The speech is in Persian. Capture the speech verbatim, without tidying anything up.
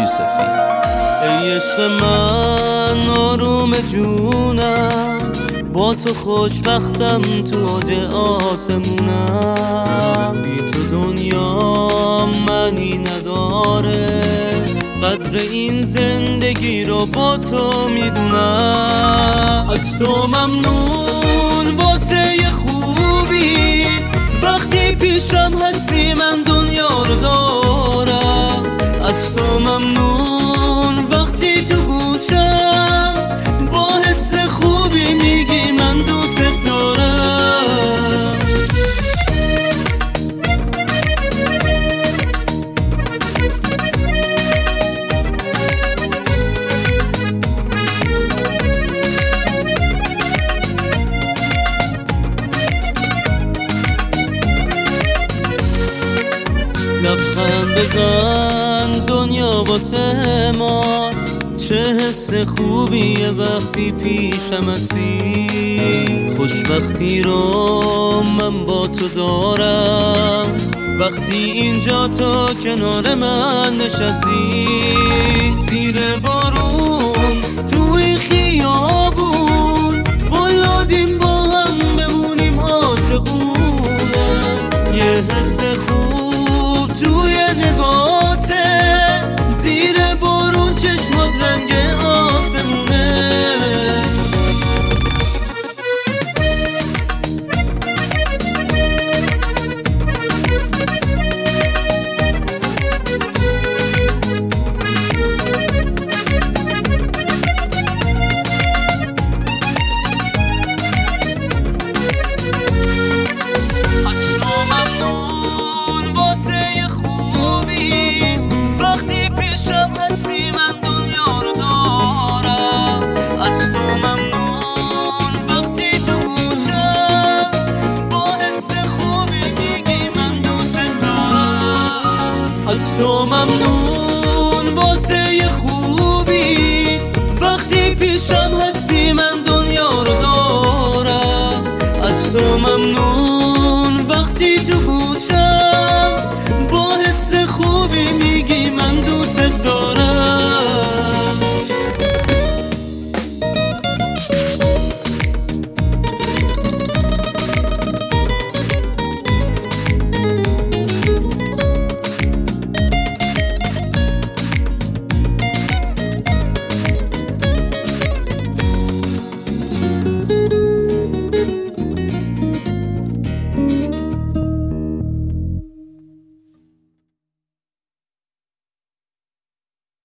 یوسفی. ای عشق من آروم جونم، با تو خوشبختم تو اوج آسمونم. بی تو دنیا معنی نداره، قدر این زندگی رو با تو میدونم. از تو ممنون واسه خوبی، وقتی پیشم هستی من دنیا رو دارم. از تو ممنون وقتی تو گوشم، با حس خوبی میگی من دوست دارم. لبخند بزن دنیا واسه ماست، چه حس خوبیه وقتی پیشم هستی. خوشبختی رو من با تو دارم، وقتی اینجا تو کنار من نشستی. زیر بارون توی خیابون قلادیم با هم بمونیم عاشقونه. یه حس خوب توی نگاته، زیر بارون چشمات رنگ آسمونه. از تو ممنون واسه خوبی، وقتی پیشم هستی من دنیا رو دارم. از تو ممنون